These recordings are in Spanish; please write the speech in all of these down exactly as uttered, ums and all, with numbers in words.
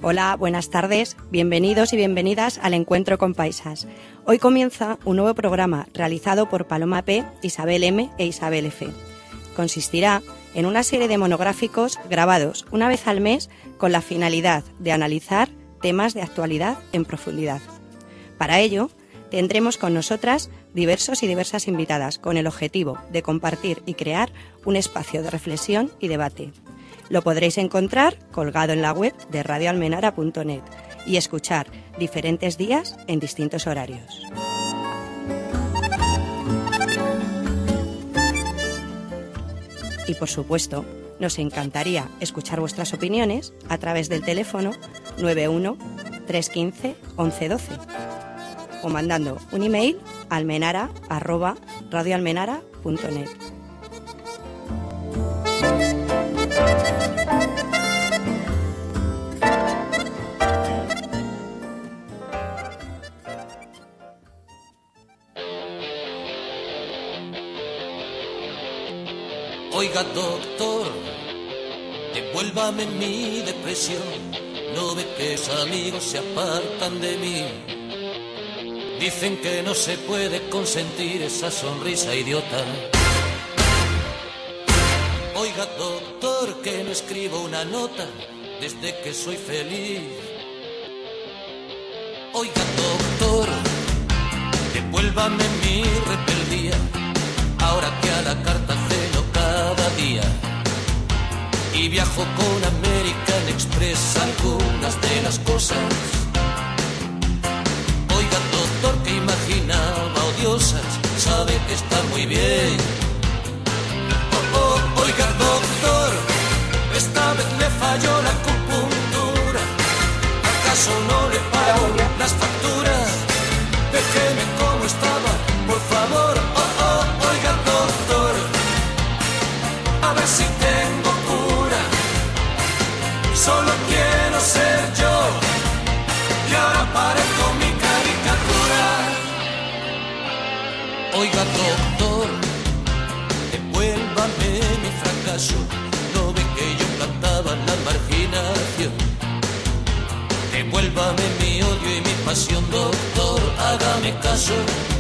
Hola, buenas tardes, bienvenidos y bienvenidas al Encuentro con Paisas. Hoy comienza un nuevo programa realizado por Paloma P, Isabel M e Isabel F. Consistirá en una serie de monográficos grabados una vez al mes con la finalidad de analizar temas de actualidad en profundidad. Para ello, tendremos con nosotras diversos y diversas invitadas con el objetivo de compartir y crear un espacio de reflexión y debate. Lo podréis encontrar colgado en la web de radio almenara punto net y escuchar diferentes días en distintos horarios. Y por supuesto, nos encantaría escuchar vuestras opiniones a través del teléfono nueve uno, tres uno cinco, once doce o mandando un email a almenara arroba radio almenara punto net. Oiga, doctor, devuélvame mi depresión. No ve que esos amigos se apartan de mí. Dicen que no se puede consentir esa sonrisa idiota. Oiga, doctor, que no escribo una nota desde que soy feliz. Oiga, doctor, devuélvame mi rebeldía. Ahora que a la carta ceno cada día y viajo con American Express algunas de las cosas. Oiga, doctor, que imaginaba odiosas, sabe que está muy bien. Oh, oh, oiga, doctor, esta vez le falló la acupuntura. ¿Acaso no le pago las facturas? Déjeme como estaba, por favor. Oh, oh, oiga, doctor, a ver si tengo cura. Solo quiero ser yo y ahora parezco mi caricatura. Oiga, doctor, devuélvame mi fracaso. No ve que yo plantaba la marginación. Devuélvame mi odio y mi pasión, doctor, hágame caso.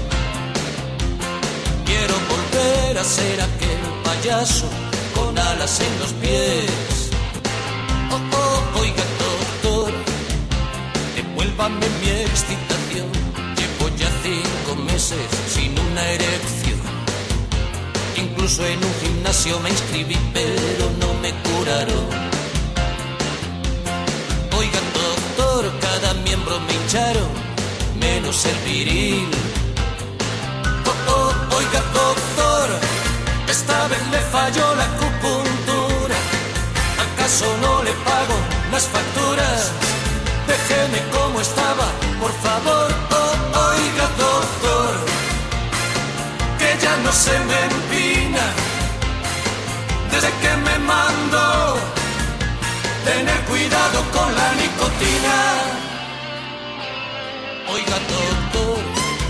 Quiero volver a ser aquel payaso con alas en los pies. Oh, oh, oiga, doctor, devuélvame mi excitación. Llevo ya cinco meses sin una erección. Incluso en un gimnasio me inscribí, pero no me curaron. Oiga, doctor, cada miembro me hincharon, menos el viril. Oh, oh, oiga, doctor, esta vez le falló la acupuntura. ¿Acaso no le pago las facturas? Déjeme como estaba, por favor. Oh, oiga, doctor, que ya no se me empina desde que me mandó tener cuidado con la nicotina. Oiga, doctor,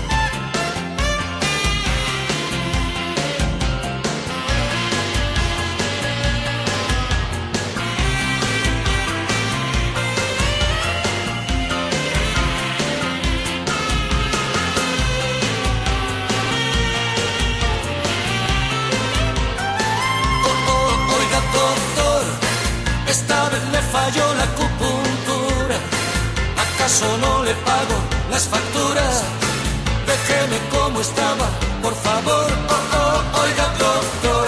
esta vez le falló la acupuntura. ¿Acaso no le pago las facturas? Déjeme como estaba, por favor. Oh, oh, oiga, doctor,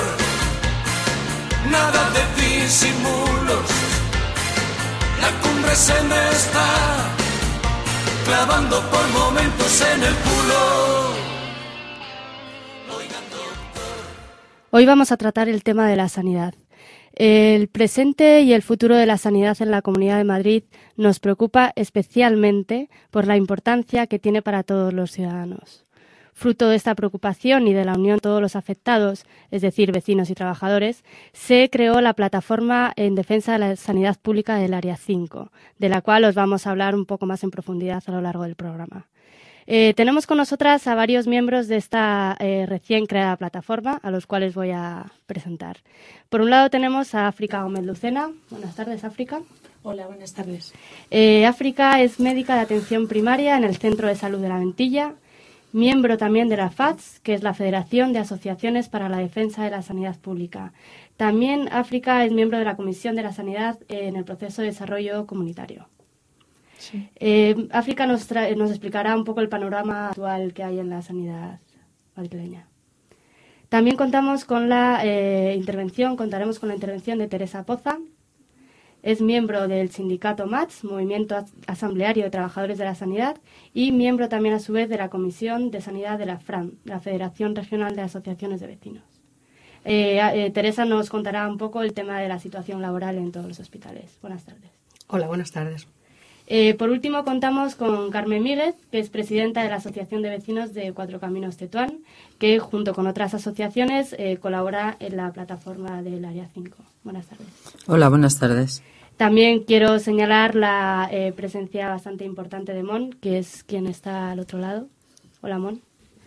nada de disimulos. La cumbre se me está clavando por momentos en el culo. Oiga, doctor. Hoy vamos a tratar el tema de la sanidad. El presente y el futuro de la sanidad en la Comunidad de Madrid nos preocupa especialmente por la importancia que tiene para todos los ciudadanos. Fruto de esta preocupación y de la unión de todos los afectados, es decir, vecinos y trabajadores, se creó la Plataforma en Defensa de la Sanidad Pública del Área cinco, de la cual os vamos a hablar un poco más en profundidad a lo largo del programa. Eh, tenemos con nosotras a varios miembros de esta eh, recién creada plataforma, a los cuales voy a presentar. Por un lado tenemos a África Gómez Lucena. Buenas tardes, África. Hola, buenas tardes. Eh, África es médica de atención primaria en el Centro de Salud de la Ventilla, miembro también de la F A D S, que es la Federación de Asociaciones para la Defensa de la Sanidad Pública. También África es miembro de la Comisión de la Sanidad en el proceso de desarrollo comunitario. Sí. Eh, África nos, tra- nos explicará un poco el panorama actual que hay en la sanidad madrileña. También contamos con la eh, intervención, contaremos con la intervención de Teresa Poza. Es miembro del sindicato M A T S, Movimiento Asambleario de Trabajadores de la Sanidad, y miembro también a su vez de la Comisión de Sanidad de la F R A M, la Federación Regional de Asociaciones de Vecinos. Eh, eh, Teresa nos contará un poco el tema de la situación laboral en todos los hospitales. Buenas tardes. Hola, buenas tardes. Eh, por último, contamos con Carmen Míguez, que es presidenta de la Asociación de Vecinos de Cuatro Caminos Tetuán, que junto con otras asociaciones eh, colabora en la plataforma del Área cinco. Buenas tardes. Hola, buenas tardes. También quiero señalar la eh, presencia bastante importante de Mon, que es quien está al otro lado. Hola, Mon.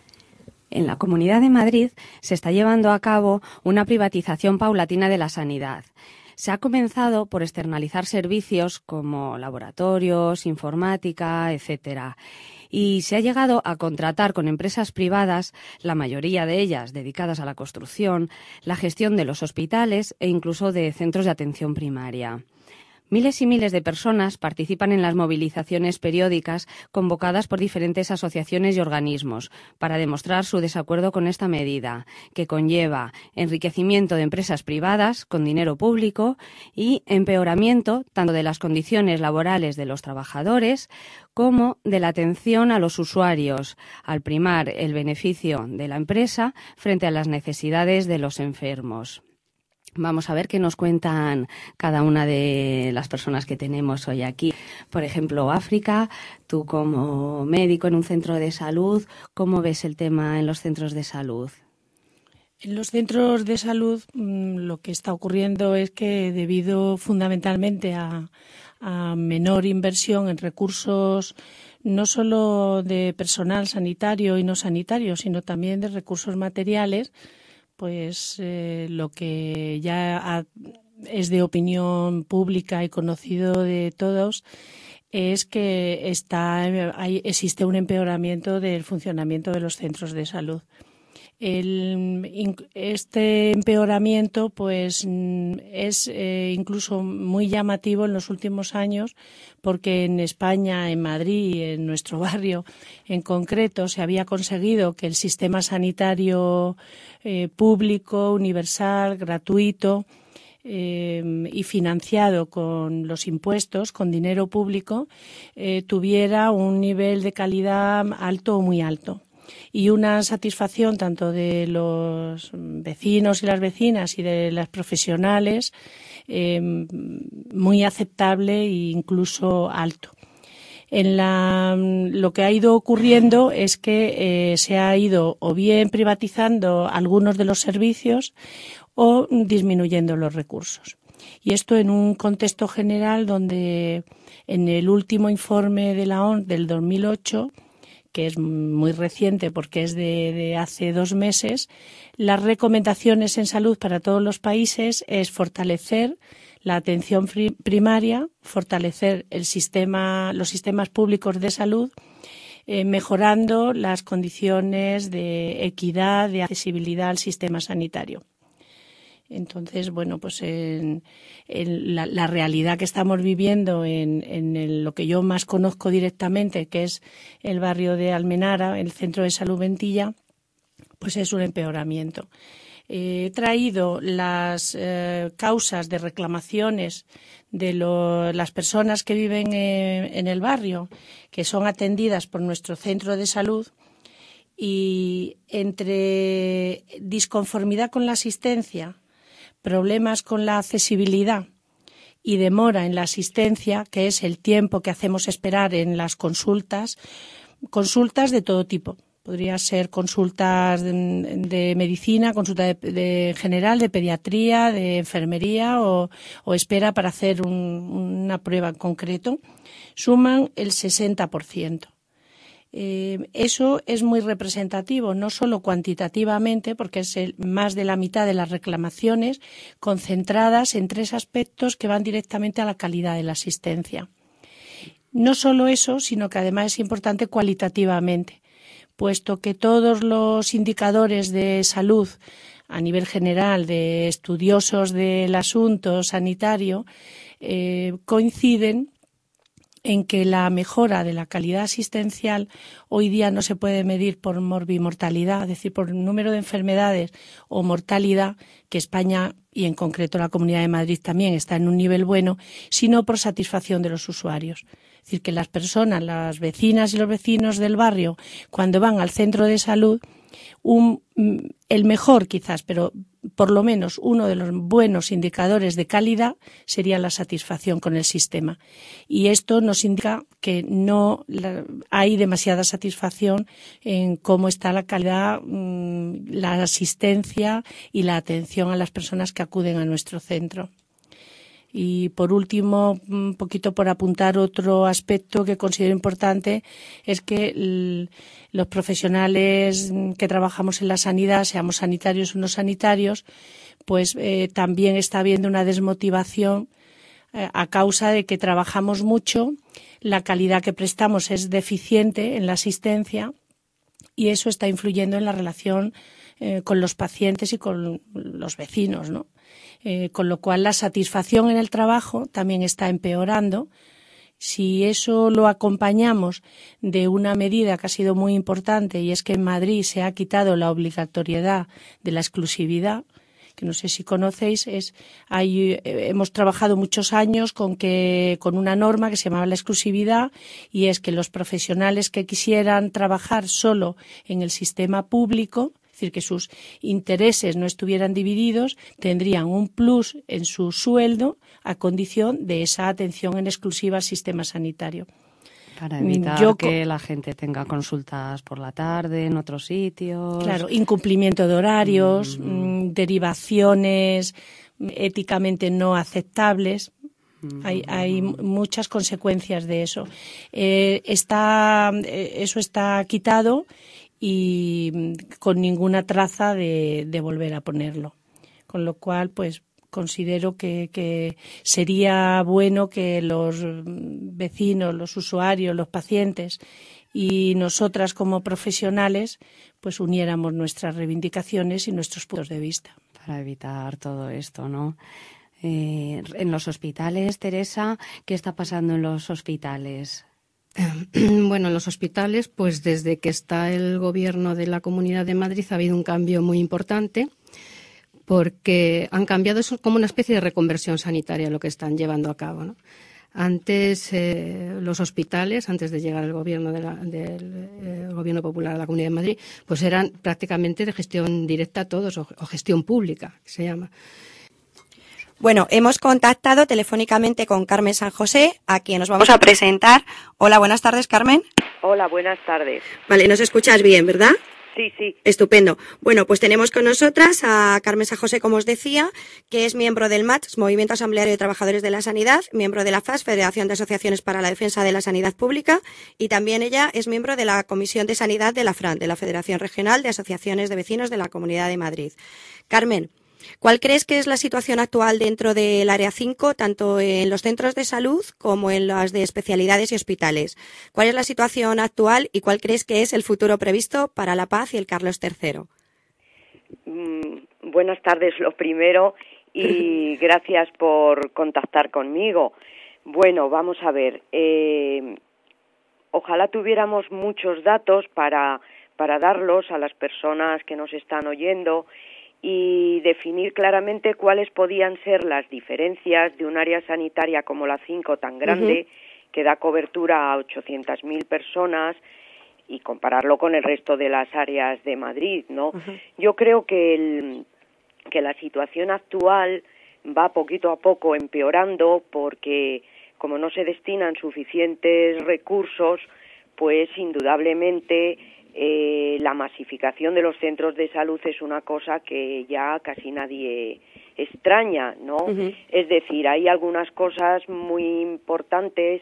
En la Comunidad de Madrid se está llevando a cabo una privatización paulatina de la sanidad. Se ha comenzado por externalizar servicios como laboratorios, informática, etcétera. Y se ha llegado a contratar con empresas privadas, la mayoría de ellas dedicadas a la construcción, la gestión de los hospitales e incluso de centros de atención primaria. Miles y miles de personas participan en las movilizaciones periódicas convocadas por diferentes asociaciones y organismos para demostrar su desacuerdo con esta medida, que conlleva enriquecimiento de empresas privadas con dinero público y empeoramiento tanto de las condiciones laborales de los trabajadores como de la atención a los usuarios, al primar el beneficio de la empresa frente a las necesidades de los enfermos. Vamos a ver qué nos cuentan cada una de las personas que tenemos hoy aquí. Por ejemplo, África, tú como médico en un centro de salud, ¿cómo ves el tema en los centros de salud? En los centros de salud lo que está ocurriendo es que debido fundamentalmente a, a menor inversión en recursos no solo de personal sanitario y no sanitario, sino también de recursos materiales, pues eh, lo que ya ha, es de opinión pública y conocido de todos es que está hay, existe un empeoramiento del funcionamiento de los centros de salud. El, este empeoramiento pues es eh, incluso muy llamativo en los últimos años, porque en España, en Madrid, en nuestro barrio en concreto, se había conseguido que el sistema sanitario eh, público, universal, gratuito eh, y financiado con los impuestos, con dinero público, eh, tuviera un nivel de calidad alto o muy alto. Y una satisfacción tanto de los vecinos y las vecinas y de las profesionales eh, muy aceptable e incluso alto. En la, lo que ha ido ocurriendo es que eh, se ha ido o bien privatizando algunos de los servicios o disminuyendo los recursos. Y esto en un contexto general donde en el último informe de la O M S del dos mil ocho, que es muy reciente porque es de, de hace dos meses, las recomendaciones en salud para todos los países es fortalecer la atención primaria, fortalecer el sistema, los sistemas públicos de salud, eh, mejorando las condiciones de equidad, de accesibilidad al sistema sanitario. Entonces, bueno, pues en, en la, la realidad que estamos viviendo en, en el, lo que yo más conozco directamente, que es el barrio de Almenara, el Centro de Salud Ventilla, pues es un empeoramiento. Eh, he traído las eh, causas de reclamaciones de lo, las personas que viven eh, en el barrio, que son atendidas por nuestro centro de salud, y entre disconformidad con la asistencia, problemas con la accesibilidad y demora en la asistencia, que es el tiempo que hacemos esperar en las consultas, consultas de todo tipo. Podría ser consultas de, de medicina, consulta de, de general, de pediatría, de enfermería o, o espera para hacer un, una prueba en concreto. Suman el sesenta por ciento. Eh, eso es muy representativo, no solo cuantitativamente, porque es el, más de la mitad de las reclamaciones concentradas en tres aspectos que van directamente a la calidad de la asistencia. No solo eso, sino que además es importante cualitativamente, puesto que todos los indicadores de salud a nivel general de estudiosos del asunto sanitario eh, coinciden en que la mejora de la calidad asistencial hoy día no se puede medir por morbimortalidad, es decir, por número de enfermedades o mortalidad, que España y en concreto la Comunidad de Madrid también está en un nivel bueno, sino por satisfacción de los usuarios. Es decir, que las personas, las vecinas y los vecinos del barrio, cuando van al centro de salud, un, el mejor quizás, pero por lo menos uno de los buenos indicadores de calidad sería la satisfacción con el sistema. Y esto nos indica que no la, hay demasiada satisfacción en cómo está la calidad, mmm, la asistencia y la atención a las personas que acuden a nuestro centro. Y por último, un poquito por apuntar otro aspecto que considero importante, es que el, los profesionales que trabajamos en la sanidad, seamos sanitarios o no sanitarios, pues eh, también está habiendo una desmotivación eh, a causa de que trabajamos mucho, la calidad que prestamos es deficiente en la asistencia y eso está influyendo en la relación eh, con los pacientes y con los vecinos, ¿no? Eh, con lo cual la satisfacción en el trabajo también está empeorando. Si eso lo acompañamos de una medida que ha sido muy importante y es que en Madrid se ha quitado la obligatoriedad de la exclusividad, que no sé si conocéis, es hay, eh, hemos trabajado muchos años con que con una norma que se llamaba la exclusividad y es que los profesionales que quisieran trabajar solo en el sistema público, es decir, que sus intereses no estuvieran divididos, tendrían un plus en su sueldo a condición de esa atención en exclusiva al sistema sanitario. Para evitar Yo, que la gente tenga consultas por la tarde en otros sitios. Claro, incumplimiento de horarios, mm. derivaciones éticamente no aceptables. Mm. Hay, hay muchas consecuencias de eso. Eh, está, eso está quitado y con ninguna traza de, de volver a ponerlo. Con lo cual, pues, considero que, que sería bueno que los vecinos, los usuarios, los pacientes y nosotras como profesionales, pues uniéramos nuestras reivindicaciones y nuestros puntos de vista. Para evitar todo esto, ¿no? Eh, en los hospitales, Teresa, ¿qué está pasando en los hospitales? Bueno, en los hospitales, pues desde que está el gobierno de la Comunidad de Madrid ha habido un cambio muy importante porque han cambiado, eso como una especie de reconversión sanitaria lo que están llevando a cabo, ¿no? Antes eh, los hospitales, antes de llegar el gobierno de la, del eh, gobierno popular de la Comunidad de Madrid, pues eran prácticamente de gestión directa todos o, o gestión pública, que se llama. Bueno, hemos contactado telefónicamente con Carmen San José, a quien nos vamos a presentar. Hola, buenas tardes, Carmen. Hola, buenas tardes. Vale, nos escuchas bien, ¿verdad? Sí, sí. Estupendo. Bueno, pues tenemos con nosotras a Carmen San José, como os decía, que es miembro del M A T S, Movimiento Asambleario de Trabajadores de la Sanidad, miembro de la F A S, Federación de Asociaciones para la Defensa de la Sanidad Pública, y también ella es miembro de la Comisión de Sanidad de la F R A N, de la Federación Regional de Asociaciones de Vecinos de la Comunidad de Madrid. Carmen, ¿cuál crees que es la situación actual dentro del área cinco, tanto en los centros de salud como en las de especialidades y hospitales? ¿Cuál es la situación actual y cuál crees que es el futuro previsto para La Paz y el Carlos tercero? Mm, buenas tardes, lo primero, y gracias por contactar conmigo. Bueno, vamos a ver. Eh, ojalá tuviéramos muchos datos para, para darlos a las personas que nos están oyendo y definir claramente cuáles podían ser las diferencias de un área sanitaria como la cinco tan grande, uh-huh, que da cobertura a ochocientas mil personas, y compararlo con el resto de las áreas de Madrid, ¿no? Uh-huh. Yo creo que, el, que la situación actual va poquito a poco empeorando porque como no se destinan suficientes recursos, pues indudablemente Eh, la masificación de los centros de salud es una cosa que ya casi nadie extraña, ¿no? Uh-huh. Es decir, hay algunas cosas muy importantes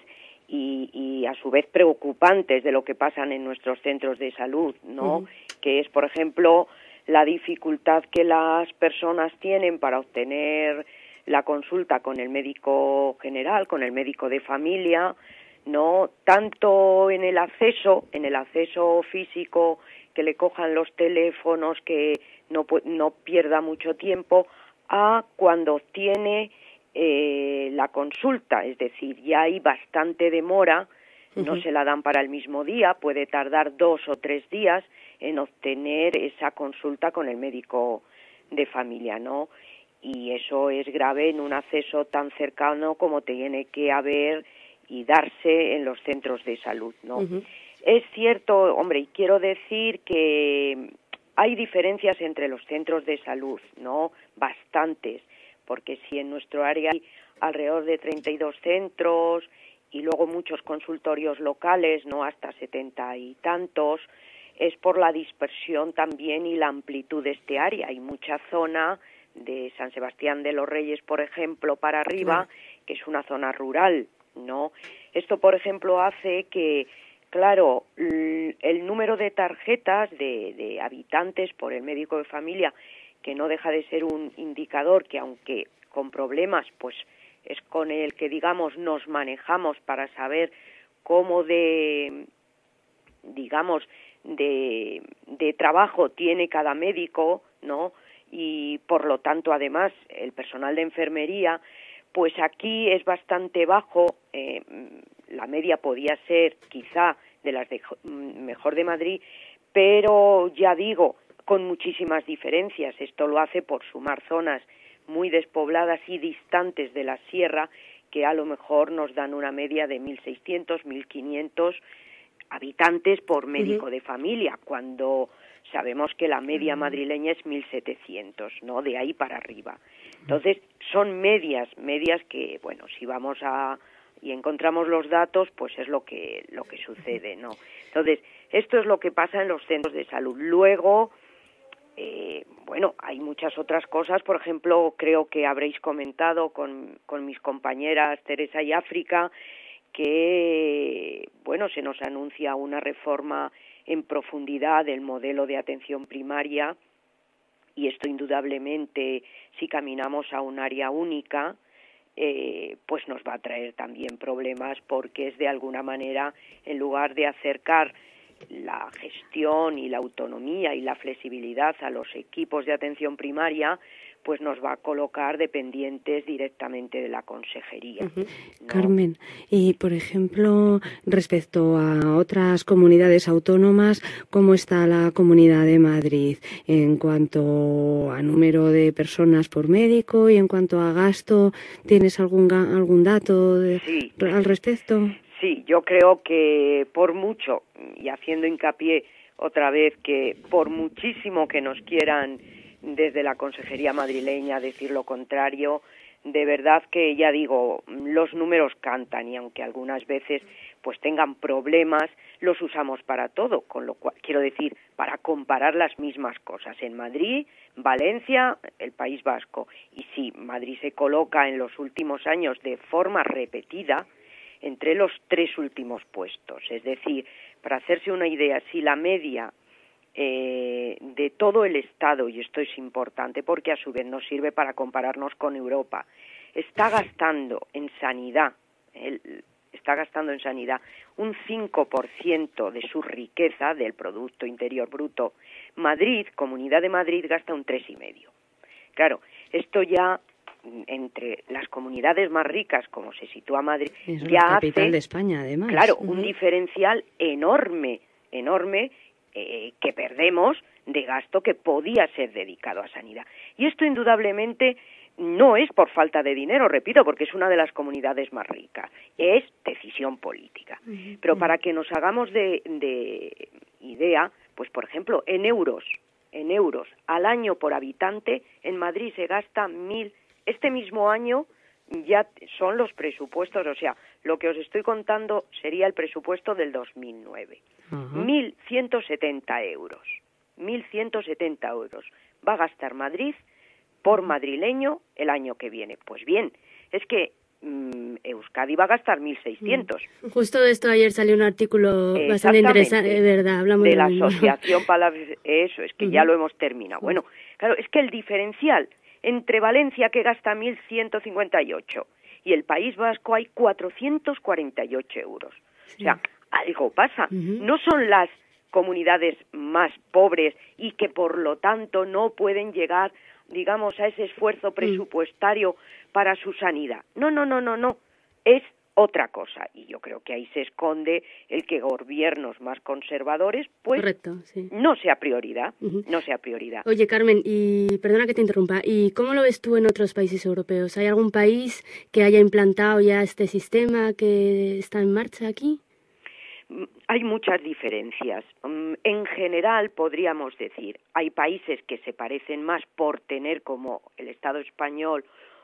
y, y a su vez preocupantes de lo que pasan en nuestros centros de salud, ¿no? Uh-huh. Que es, por ejemplo, la dificultad que las personas tienen para obtener la consulta con el médico general, con el médico de familia, no tanto en el acceso, en el acceso físico, que le cojan los teléfonos, que no no pierda mucho tiempo, a cuando obtiene eh, la consulta, es decir, ya hay bastante demora, uh-huh. no se la dan para el mismo día, puede tardar dos o tres días en obtener esa consulta con el médico de familia, ¿no? Y eso es grave en un acceso tan cercano como tiene que haber y darse en los centros de salud, ¿no? Uh-huh. Es cierto, hombre, y quiero decir que hay diferencias entre los centros de salud, ¿no? Bastantes, porque si en nuestro área hay alrededor de treinta y dos centros y luego muchos consultorios locales, ¿no? Hasta setenta y tantos, es por la dispersión también y la amplitud de este área. Hay mucha zona de San Sebastián de los Reyes, por ejemplo, para arriba, claro, que es una zona rural, ¿no? Esto, por ejemplo, hace que, claro, el número de tarjetas de, de habitantes por el médico de familia, que no deja de ser un indicador que, aunque con problemas, pues es con el que, digamos, nos manejamos para saber cómo de, digamos, de, de trabajo tiene cada médico, ¿no? Y por lo tanto, además, el personal de enfermería, pues aquí es bastante bajo. Eh, la media podía ser quizá de las de mejor de Madrid, pero ya digo, con muchísimas diferencias. Esto lo hace por sumar zonas muy despobladas y distantes de la sierra, que a lo mejor nos dan una media de mil seiscientos, mil quinientos habitantes por médico uh-huh. de familia, cuando sabemos que la media madrileña es mil setecientos, ¿no? De ahí para arriba. Entonces, son medias, medias que, bueno, si vamos a y encontramos los datos, pues es lo que lo que sucede, ¿no? Entonces, esto es lo que pasa en los centros de salud. Luego, eh, bueno, hay muchas otras cosas. Por ejemplo, creo que habréis comentado con, con mis compañeras Teresa y África que, bueno, se nos anuncia una reforma en profundidad del modelo de atención primaria, y esto indudablemente, si caminamos a un área única, eh, pues nos va a traer también problemas, porque es de alguna manera, en lugar de acercar la gestión y la autonomía y la flexibilidad a los equipos de atención primaria, pues nos va a colocar dependientes directamente de la consejería, uh-huh. ¿no? Carmen, y por ejemplo, respecto a otras comunidades autónomas, ¿cómo está la Comunidad de Madrid en cuanto a número de personas por médico y en cuanto a gasto? ¿Tienes algún algún dato de, sí. al respecto? Sí, yo creo que por mucho, y haciendo hincapié otra vez, que por muchísimo que nos quieran desde la consejería madrileña decir lo contrario, de verdad que, ya digo, los números cantan, y aunque algunas veces pues tengan problemas, los usamos para todo, con lo cual, quiero decir, para comparar las mismas cosas en Madrid, Valencia, el País Vasco. Y sí, Madrid se coloca en los últimos años de forma repetida entre los tres últimos puestos. Es decir, para hacerse una idea, si la media eh, de todo el Estado, y esto es importante porque a su vez nos sirve para compararnos con Europa, está gastando en sanidad, el, está gastando en sanidad un cinco por ciento de su riqueza, del Producto Interior Bruto, Madrid, Comunidad de Madrid, gasta un tres coma cinco. Claro, esto ya, entre las comunidades más ricas, como se sitúa Madrid, es ya la capital hace, de España, además. Claro, uh-huh. un diferencial enorme, enorme, eh, que perdemos de gasto que podía ser dedicado a sanidad. Y esto indudablemente no es por falta de dinero, repito, porque es una de las comunidades más ricas, es decisión política. Uh-huh. Pero para que nos hagamos de, de idea, pues por ejemplo, en euros, en euros al año por habitante, en Madrid se gasta mil. Este mismo año ya son los presupuestos, o sea, lo que os estoy contando sería el presupuesto del dos mil nueve. Uh-huh. mil ciento setenta euros. mil ciento setenta euros va a gastar Madrid por madrileño el año que viene. Pues bien, es que Euskadi va a gastar mil seiscientos. Justo de esto ayer salió un artículo bastante interesante, verdad, hablamos de de la mismo. Asociación para la... Eso, es que uh-huh. ya lo hemos terminado. Bueno, claro, es que el diferencial entre Valencia, que gasta mil ciento cincuenta y ocho, y el País Vasco hay cuatrocientos cuarenta y ocho euros. Sí. O sea, algo pasa. Uh-huh. No son las comunidades más pobres y que por lo tanto no pueden llegar, digamos, a ese esfuerzo presupuestario uh-huh. para su sanidad. No, no, no, no, no. Es otra cosa, y yo creo que ahí se esconde el que gobiernos más conservadores, pues, Correcto, sí. no sea prioridad, uh-huh. no sea prioridad. Oye, Carmen, y perdona que te interrumpa, ¿y cómo lo ves tú en otros países europeos? ¿Hay algún país que haya implantado ya este sistema que está en marcha aquí? Hay muchas diferencias. En general, podríamos decir, hay países que se parecen más por tener, como el Estado español,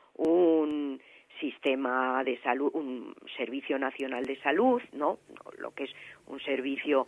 un sistema de salud, un servicio nacional de salud, ¿no? Lo que es un servicio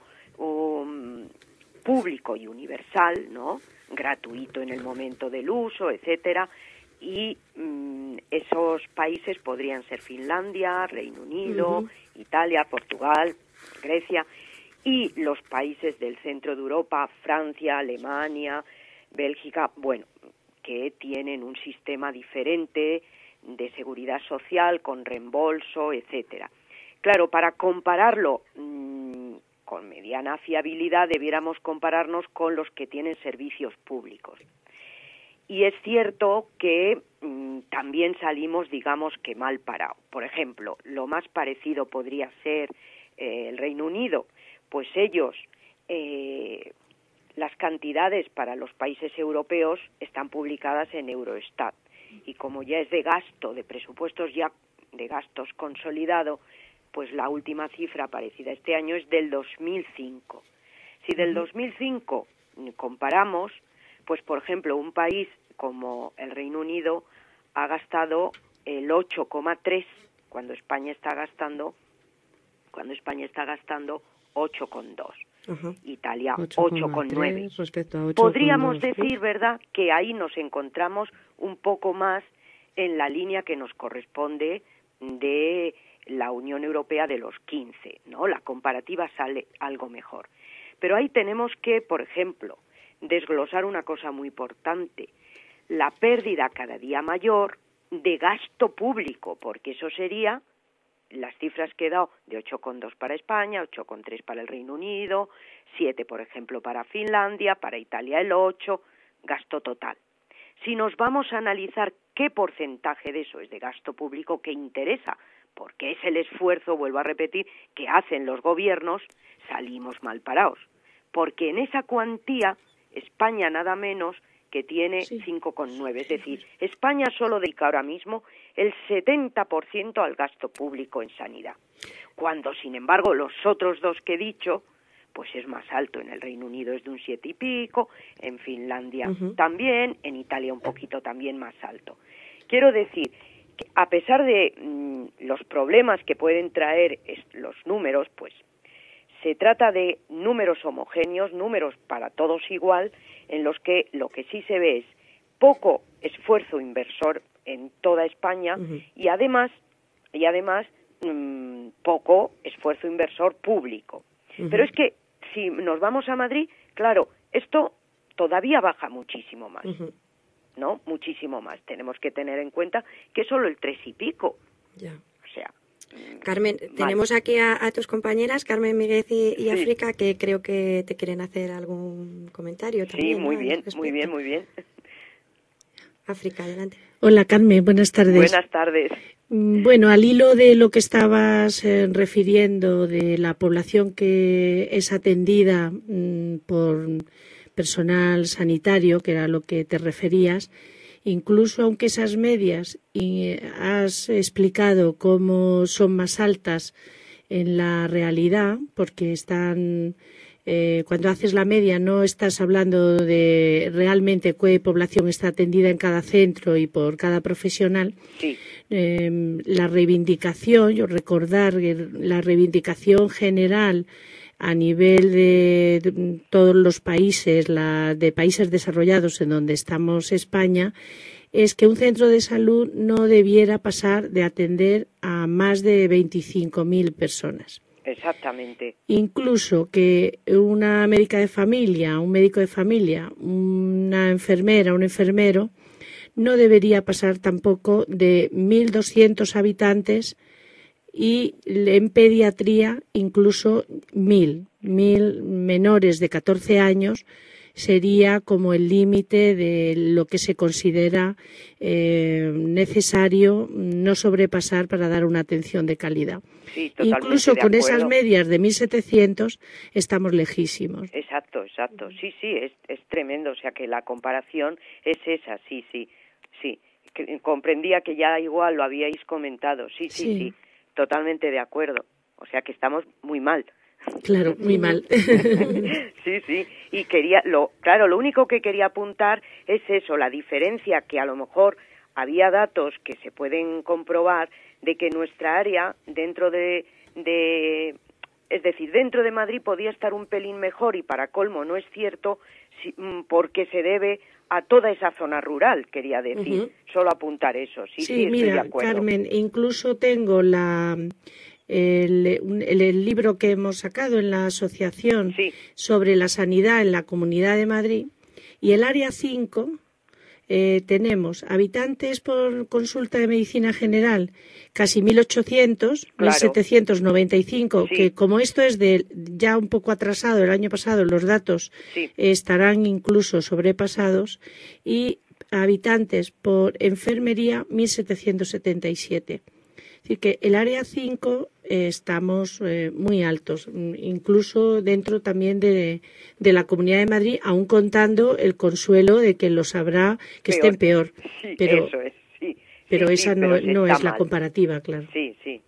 um, público y universal, ¿no? Gratuito en el momento del uso, etcétera. Y um, esos países podrían ser Finlandia, Reino Unido, uh-huh. Italia, Portugal, Grecia, y los países del centro de Europa, Francia, Alemania, Bélgica, bueno, que tienen un sistema diferente de seguridad social, con reembolso, etcétera. Claro, para compararlo mmm, con mediana fiabilidad, debiéramos compararnos con los que tienen servicios públicos. Y es cierto que mmm, también salimos, digamos, que mal parados. Por ejemplo, lo más parecido podría ser eh, el Reino Unido. Pues ellos, eh, las cantidades para los países europeos están publicadas en Eurostat. Y como ya es de gasto, de presupuestos ya de gastos consolidado, pues la última cifra aparecida este año es del dos mil cinco. Si del dos mil cinco comparamos, pues por ejemplo un país como el Reino Unido ha gastado el ocho coma tres cuando España está gastando cuando España está gastando ocho coma dos. Uh-huh. Italia ocho coma nueve. Podríamos decir, ¿verdad?, que ahí nos encontramos un poco más en la línea que nos corresponde de la Unión Europea de los quince, ¿no? La comparativa sale algo mejor. Pero ahí tenemos que, por ejemplo, desglosar una cosa muy importante, la pérdida cada día mayor de gasto público, porque eso sería las cifras que he dado de ocho coma dos para España, ocho coma tres para el Reino Unido, siete, por ejemplo, para Finlandia, para Italia el ocho, gasto total. Si nos vamos a analizar qué porcentaje de eso es de gasto público que interesa, porque es el esfuerzo, vuelvo a repetir, que hacen los gobiernos, salimos mal parados. Porque en esa cuantía, España nada menos que tiene sí. cinco coma nueve, es decir, España solo dedica ahora mismo el setenta por ciento al gasto público en sanidad, cuando sin embargo los otros dos que he dicho, pues es más alto. En el Reino Unido es de un siete y pico, en Finlandia uh-huh. también, en Italia un poquito también más alto. Quiero decir que a pesar de mmm, los problemas que pueden traer es, los números, pues se trata de números homogéneos, números para todos igual, en los que lo que sí se ve es poco esfuerzo inversor en toda España uh-huh. y además y además mmm, poco esfuerzo inversor público. Uh-huh. Pero es que si nos vamos a Madrid, claro, esto todavía baja muchísimo más, uh-huh. ¿no? Muchísimo más. Tenemos que tener en cuenta que solo el tres y pico. Ya. O sea, Carmen, vale. Tenemos aquí a, a tus compañeras, Carmen Míguez y, y sí. África, que creo que te quieren hacer algún comentario también. Sí, muy ¿no? bien, muy bien, muy bien. África, adelante. Hola, Carmen, buenas tardes. Buenas tardes. Bueno, al hilo de lo que estabas eh, refiriendo de la población que es atendida mmm, por personal sanitario, que era lo que te referías, incluso aunque esas medias y has explicado cómo son más altas en la realidad, porque están eh, cuando haces la media no estás hablando de realmente qué población está atendida en cada centro y por cada profesional. Sí. Eh, la reivindicación, yo recordar la reivindicación general a nivel de, de todos los países, la, de países desarrollados en donde estamos España, es que un centro de salud no debiera pasar de atender a más de veinticinco mil personas. Exactamente. Incluso que una médica de familia, un médico de familia, una enfermera, un enfermero, no debería pasar tampoco de mil doscientos habitantes y en pediatría incluso mil, mil menores de catorce años sería como el límite de lo que se considera eh, necesario no sobrepasar para dar una atención de calidad. Sí, totalmente incluso de con acuerdo. Esas medias de mil setecientos estamos lejísimos. Exacto, exacto. Sí, sí, es, es tremendo. O sea que la comparación es esa, sí, sí, sí. Que, comprendía que ya igual lo habíais comentado. Sí, sí, sí, sí, totalmente de acuerdo. O sea que estamos muy mal. Claro, muy mal. Sí, sí, y quería, lo, claro, lo único que quería apuntar es eso, la diferencia que a lo mejor había datos que se pueden comprobar de que nuestra área dentro de, de es decir, dentro de Madrid podía estar un pelín mejor y para colmo no es cierto si, porque se debe a toda esa zona rural, quería decir, uh-huh. Solo apuntar eso, sí, sí, sí estoy mira, de acuerdo. Carmen, incluso tengo la... El, el, el libro que hemos sacado en la asociación sí. sobre la sanidad en la Comunidad de Madrid y el área cinco eh, tenemos habitantes por consulta de medicina general casi mil ochocientos, claro. mil setecientos noventa y cinco, sí. que como esto es de ya un poco atrasado el año pasado, los datos sí. eh, estarán incluso sobrepasados, y habitantes por enfermería mil setecientos setenta y siete. Es decir, que el área cinco eh, estamos eh, muy altos, incluso dentro también de, de la Comunidad de Madrid, aún contando el consuelo de que los habrá que peor. estén peor. Sí, pero eso es, sí. pero sí, esa sí, no, pero no es mal. la comparativa, claro. Sí, sí.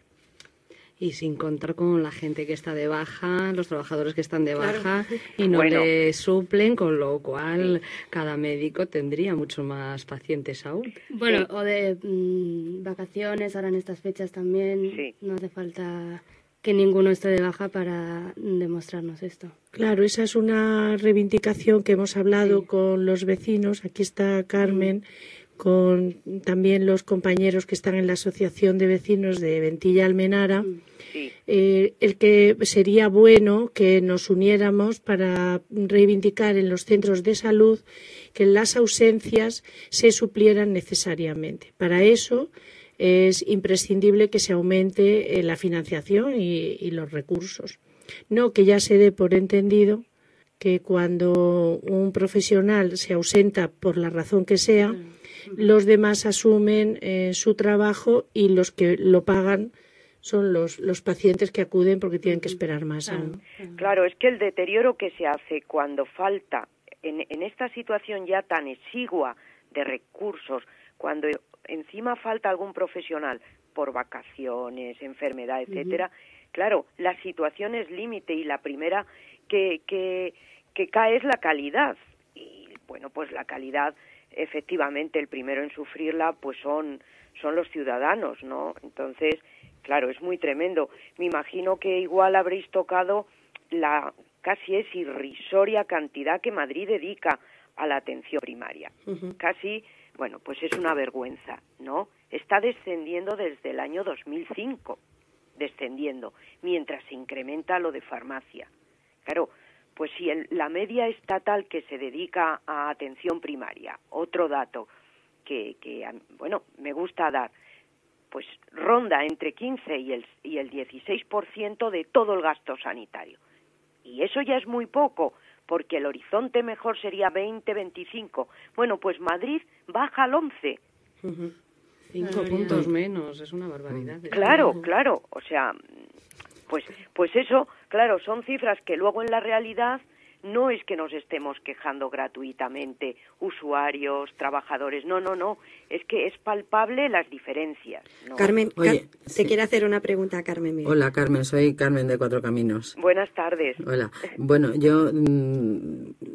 Y sin contar con la gente que está de baja, los trabajadores que están de baja claro. y no bueno. le suplen, con lo cual sí. cada médico tendría mucho más pacientes aún. Bueno, sí. o de mmm, vacaciones, ahora en estas fechas también, sí. no hace falta que ninguno esté de baja para demostrarnos esto. Claro, esa es una reivindicación que hemos hablado sí. con los vecinos. Aquí está Carmen. Mm. Con también los compañeros que están en la Asociación de Vecinos de Ventilla Almenara, sí. eh, el que sería bueno que nos uniéramos para reivindicar en los centros de salud que las ausencias se suplieran necesariamente. Para eso es imprescindible que se aumente eh, la financiación y, y los recursos. No que ya se dé por entendido que cuando un profesional se ausenta por la razón que sea, los demás asumen eh, su trabajo y los que lo pagan son los, los pacientes que acuden porque tienen que esperar más aún. Claro, es que el deterioro que se hace cuando falta, en, en esta situación ya tan exigua de recursos, cuando encima falta algún profesional por vacaciones, enfermedad, etcétera, uh-huh. claro, la situación es límite y la primera que, que, que cae es la calidad. Y bueno, pues la calidad, efectivamente, el primero en sufrirla pues son, son los ciudadanos, ¿no? Entonces, claro, es muy tremendo. Me imagino que igual habréis tocado la casi es irrisoria cantidad que Madrid dedica a la atención primaria. Uh-huh. Casi, bueno, pues es una vergüenza, ¿no? Está descendiendo desde el año dos mil cinco, descendiendo, mientras se incrementa lo de farmacia. Claro, pues si el, la media estatal que se dedica a atención primaria, otro dato que, que bueno, me gusta dar, pues ronda entre quince y el, y el dieciséis por ciento de todo el gasto sanitario. Y eso ya es muy poco, porque el horizonte mejor sería veinte, veinticinco. Bueno, pues Madrid baja al once. Uh-huh. Cinco puntos menos, es una barbaridad. Claro, uh-huh. claro, o sea... Pues, pues eso, claro, son cifras que luego en la realidad no es que nos estemos quejando gratuitamente, usuarios, trabajadores, no, no, no, es que es palpable las diferencias, ¿no? Carmen, Oye, Car- te sí. quiero hacer una pregunta, Carmen. Mira. Hola, Carmen, soy Carmen de Cuatro Caminos. Buenas tardes. Hola. Bueno, yo mmm,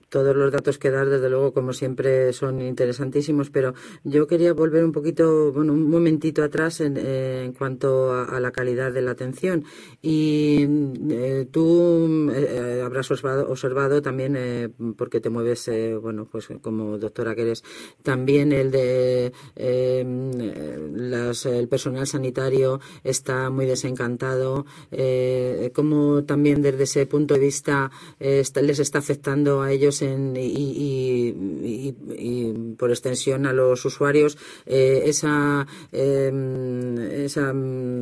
todos los datos que das, desde luego, como siempre, son interesantísimos, pero yo quería volver un poquito, bueno, un momentito atrás en, eh, en cuanto a, a la calidad de la atención. Y eh, tú eh, habrás observado, observado también, eh, porque te mueves, eh, bueno, pues como doctora que eres, también el de eh, las, el personal sanitario está muy desencantado, eh, como también desde ese punto de vista eh, está, les está afectando a ellos en, y, y, y, y por extensión a los usuarios eh, esa eh, esa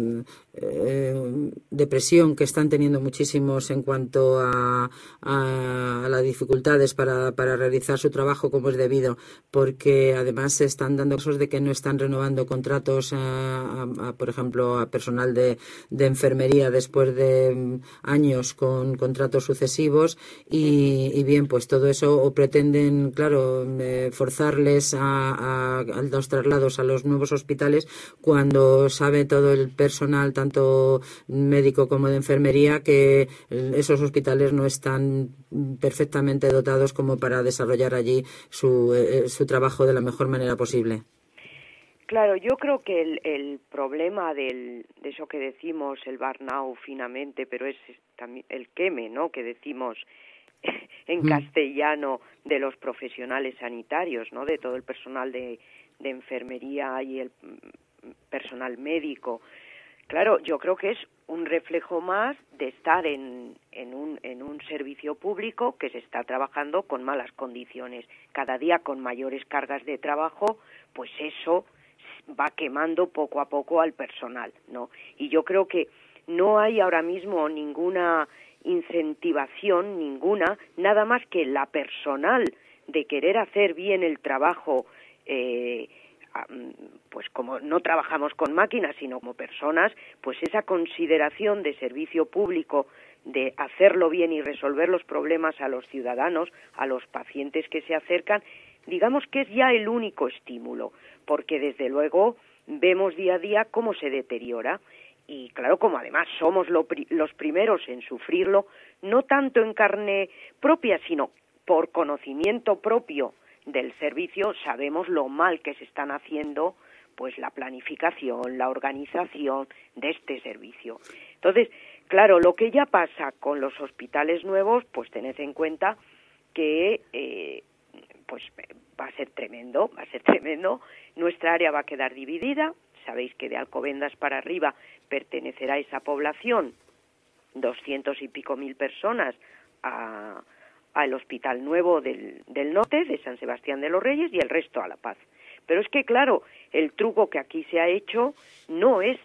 eh, depresión que están teniendo muchísimos en cuanto a, a, a las dificultades para, para realizar su trabajo como es debido, porque además se están dando casos de que no están renovando contratos a, a, a por ejemplo, a personal de, de enfermería después de um, años con contratos sucesivos y, y bien, pues todo eso o pretenden, claro, eh, forzarles a, a, a los traslados a los nuevos hospitales cuando sabe todo el personal, tanto médico como de enfermería, que esos hospitales no están perfectamente dotados como para desarrollar allí su, eh, su trabajo de la mejor manera posible. Claro, yo creo que el, el problema del, de eso que decimos, el burnout finamente, pero es también el queme, ¿no?, que decimos en mm. castellano, de los profesionales sanitarios, ¿no?, de todo el personal de, de enfermería y el personal médico. Claro, yo creo que es un reflejo más de estar en, en, un, en un servicio público que se está trabajando con malas condiciones, cada día con mayores cargas de trabajo, pues eso va quemando poco a poco al personal, ¿no? Y yo creo que no hay ahora mismo ninguna incentivación, ninguna, nada más que la personal de querer hacer bien el trabajo, eh, pues como no trabajamos con máquinas, sino como personas, pues esa consideración de servicio público, de hacerlo bien y resolver los problemas a los ciudadanos, a los pacientes que se acercan, digamos que es ya el único estímulo, porque desde luego vemos día a día cómo se deteriora y claro, como además somos lo pri- los primeros en sufrirlo, no tanto en carne propia, sino por conocimiento propio del servicio, sabemos lo mal que se están haciendo pues la planificación, la organización de este servicio. Entonces, claro, lo que ya pasa con los hospitales nuevos, pues tened en cuenta que eh, pues va a ser tremendo, va a ser tremendo. Nuestra área va a quedar dividida. Sabéis que de Alcobendas para arriba pertenecerá a esa población, doscientos y pico mil personas, a, al Hospital Nuevo del, del Norte, de San Sebastián de los Reyes, y el resto a La Paz. Pero es que, claro, el truco que aquí se ha hecho no es,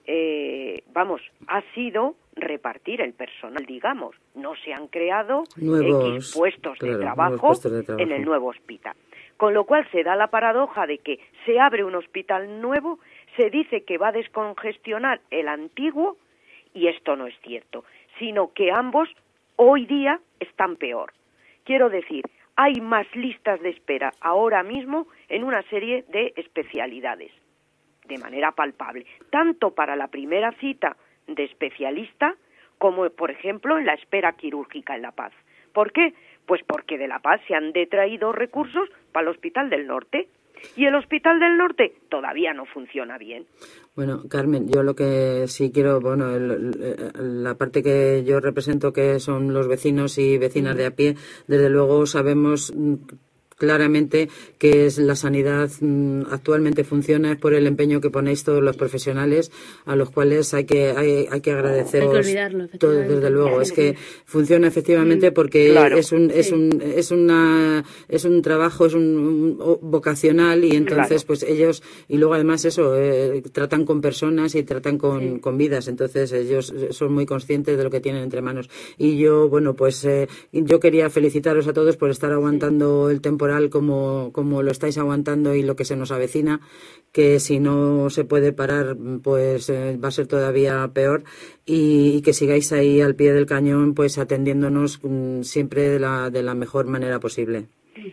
eh, vamos, ha sido repartir el personal, digamos. No se han creado nuevos, X puestos, claro, de trabajo puestos de trabajo en el nuevo hospital. Con lo cual se da la paradoja de que se abre un hospital nuevo, se dice que va a descongestionar el antiguo, y esto no es cierto, sino que ambos hoy día están peor. Quiero decir, hay más listas de espera ahora mismo en una serie de especialidades, de manera palpable, tanto para la primera cita de especialista como, por ejemplo, en la espera quirúrgica en La Paz. ¿Por qué? Pues porque de La Paz se han detraído recursos para el Hospital del Norte. Y el Hospital del Norte todavía no funciona bien. Bueno, Carmen, yo lo que sí quiero, bueno, el, el, la parte que yo represento, que son los vecinos y vecinas de a pie, desde luego sabemos claramente que es la sanidad mmm, actualmente funciona es por el empeño que ponéis todos los profesionales, a los cuales hay que hay, hay que agradeceros todo, desde luego. Es que funciona efectivamente porque claro, es un es sí. un es una es un trabajo, es un, un vocacional, y entonces claro, pues ellos, y luego además eso, eh, tratan con personas y tratan con, sí. con vidas, entonces ellos son muy conscientes de lo que tienen entre manos. Y yo, bueno, pues eh, yo quería felicitaros a todos por estar aguantando sí. el temporal como, como lo estáis aguantando y lo que se nos avecina, que si no se puede parar, pues eh, va a ser todavía peor, y, y que sigáis ahí al pie del cañón, pues atendiéndonos um, siempre de la, de la mejor manera posible.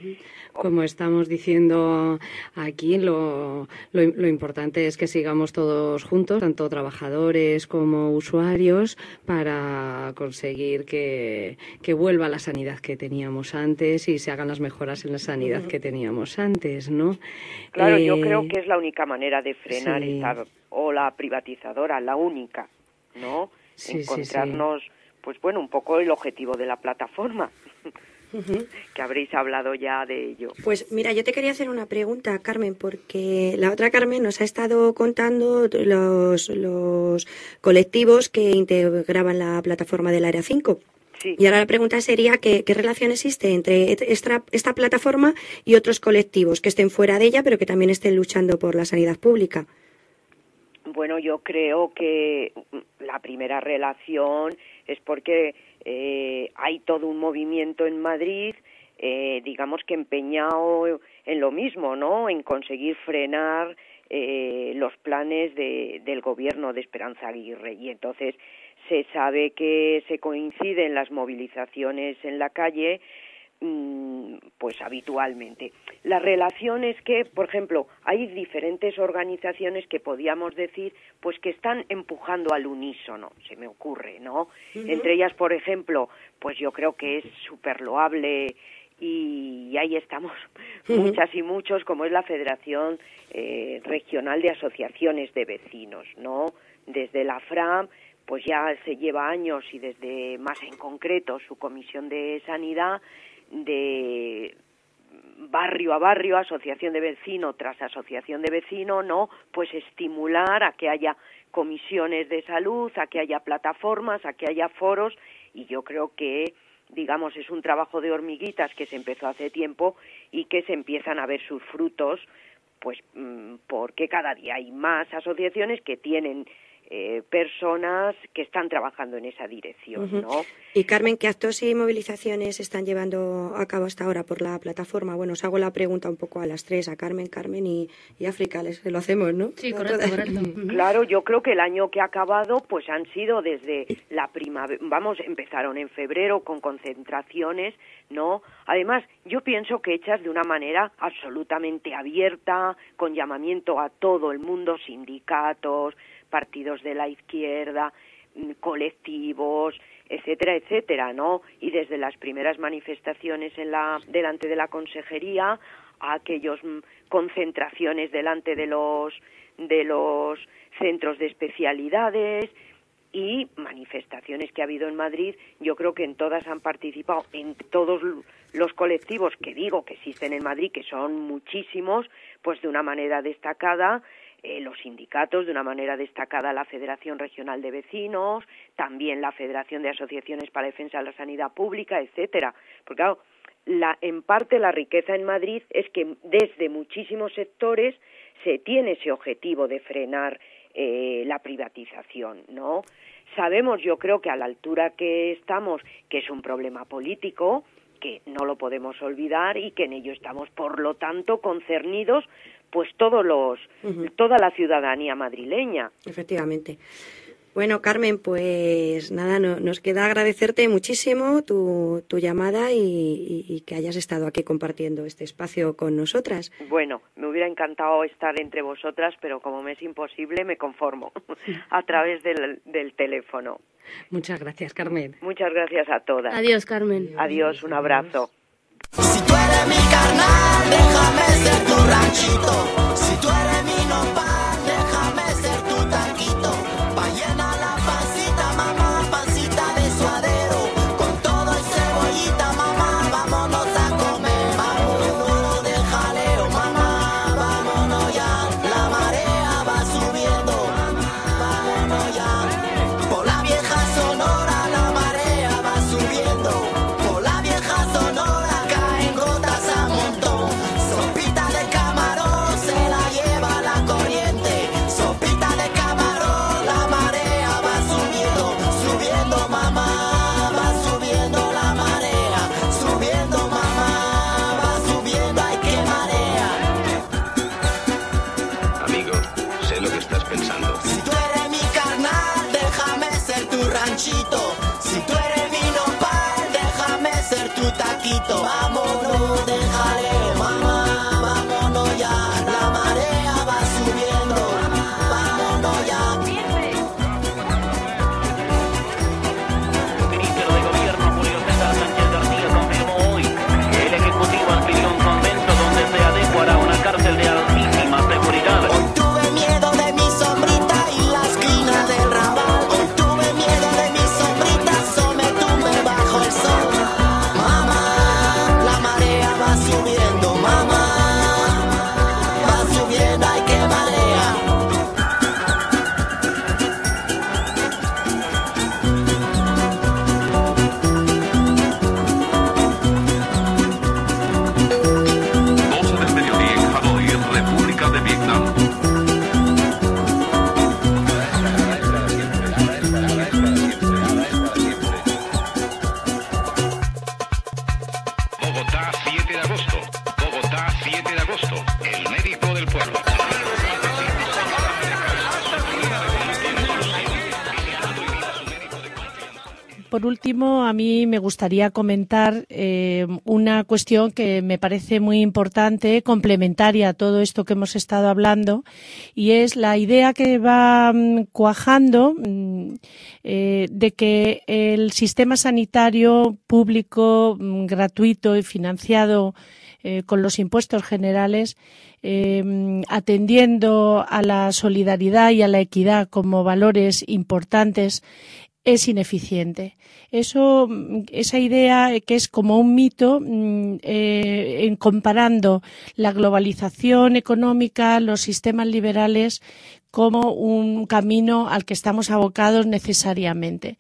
como estamos diciendo aquí, lo, lo, lo importante es que sigamos todos juntos, tanto trabajadores como usuarios, para conseguir que, que vuelva la sanidad que teníamos antes y se hagan las mejoras en la sanidad que teníamos antes, ¿no? Claro, eh, yo creo que es la única manera de frenar sí. esta ola privatizadora, la única, ¿no? Sí, Encontrarnos, sí, sí. pues bueno, un poco el objetivo de la plataforma. Uh-huh. Que habréis hablado ya de ello. Pues mira, yo te quería hacer una pregunta, Carmen, porque la otra Carmen nos ha estado contando los, los colectivos que integraban la plataforma del Área cinco. Sí. Y ahora la pregunta sería que, ¿qué relación existe entre esta, esta plataforma y otros colectivos que estén fuera de ella, pero que también estén luchando por la sanidad pública? Bueno, yo creo que la primera relación es porque eh, hay todo un movimiento en Madrid, eh, digamos que empeñado en lo mismo, ¿no? En conseguir frenar eh, los planes de, del gobierno de Esperanza Aguirre. Y entonces se sabe que se coinciden las movilizaciones en la calle, pues habitualmente. La relación es que, por ejemplo, hay diferentes organizaciones que podíamos decir, pues que están empujando al unísono, se me ocurre, ¿no? Uh-huh. Entre ellas, por ejemplo, pues yo creo que es súper loable y ahí estamos uh-huh. muchas y muchos, como es la Federación eh, Regional de Asociaciones de Vecinos, ¿no? Desde la FRAM, pues ya se lleva años y desde más en concreto su Comisión de Sanidad, de barrio a barrio, asociación de vecino tras asociación de vecino, ¿no? Pues estimular a que haya comisiones de salud, a que haya plataformas, a que haya foros, y yo creo que, digamos, es un trabajo de hormiguitas que se empezó hace tiempo y que se empiezan a ver sus frutos, pues porque cada día hay más asociaciones que tienen Eh, personas que están trabajando en esa dirección, uh-huh. ¿no? Y Carmen, ¿qué actos y movilizaciones están llevando a cabo hasta ahora por la plataforma? Bueno, os hago la pregunta un poco a las tres, a Carmen, Carmen y, y África, les lo hacemos, ¿no? Sí, correcto, correcto. Claro, yo creo que el año que ha acabado, pues han sido desde la primavera, vamos, empezaron en febrero con concentraciones, ¿no? Además, yo pienso que hechas de una manera absolutamente abierta, con llamamiento a todo el mundo, sindicatos, partidos de la izquierda, colectivos, etcétera, etcétera, ¿no? Y desde las primeras manifestaciones en la delante de la consejería a aquellos concentraciones delante de los de los centros de especialidades y manifestaciones que ha habido en Madrid, yo creo que en todas han participado, en todos los colectivos que digo que existen en Madrid, que son muchísimos, pues de una manera destacada, Eh, los sindicatos, de una manera destacada la Federación Regional de Vecinos, también la Federación de Asociaciones para la Defensa de la Sanidad Pública, etcétera. Porque claro, la, en parte la riqueza en Madrid es que desde muchísimos sectores se tiene ese objetivo de frenar eh, la privatización, ¿no? Sabemos, yo creo que a la altura que estamos, que es un problema político, que no lo podemos olvidar y que en ello estamos, por lo tanto, concernidos pues todos los uh-huh. toda la ciudadanía madrileña. Efectivamente. Bueno, Carmen, pues nada, no, nos queda agradecerte muchísimo tu, tu llamada y, y, y que hayas estado aquí compartiendo este espacio con nosotras. Bueno, me hubiera encantado estar entre vosotras, pero como me es imposible, me conformo a través del, del teléfono. Muchas gracias, Carmen. Muchas gracias a todas. Adiós, Carmen. Adiós, un abrazo. Si tú eres mi carnal, déjame ser tu ranchito. Si tú eres mi nopal, déjame ser tu taquito. Pa' llenar la pancita, mamá, pancita de suadero. Con todo y cebollita, mamá, vámonos a comer. Vámonos de jaleo, mamá, vámonos ya. La marea va subiendo, vámonos ya. Por la vieja Sonora, la marea va subiendo. Por la vieja Sonora. Sopita de camarón se la lleva la corriente. Sopita de camarón, la marea va subiendo, subiendo mamá, va subiendo la marea, subiendo mamá, va subiendo, ay que marea. Amigo, sé lo que estás pensando. Si tú eres mi carnal, déjame ser tu ranchito. Si tú eres mi nopal, déjame ser tu taquito. Vámonos de jaleo. El médico del pueblo. Por último, a mí me gustaría comentar eh, una cuestión que me parece muy importante, complementaria a todo esto que hemos estado hablando, y es la idea que va mm, cuajando mm, eh, de que el sistema sanitario público, mm, gratuito y financiado eh, con los impuestos generales, eh, atendiendo a la solidaridad y a la equidad como valores importantes, es ineficiente. Eso, esa idea que es como un mito, eh, en comparando la globalización económica, los sistemas liberales, como un camino al que estamos abocados necesariamente.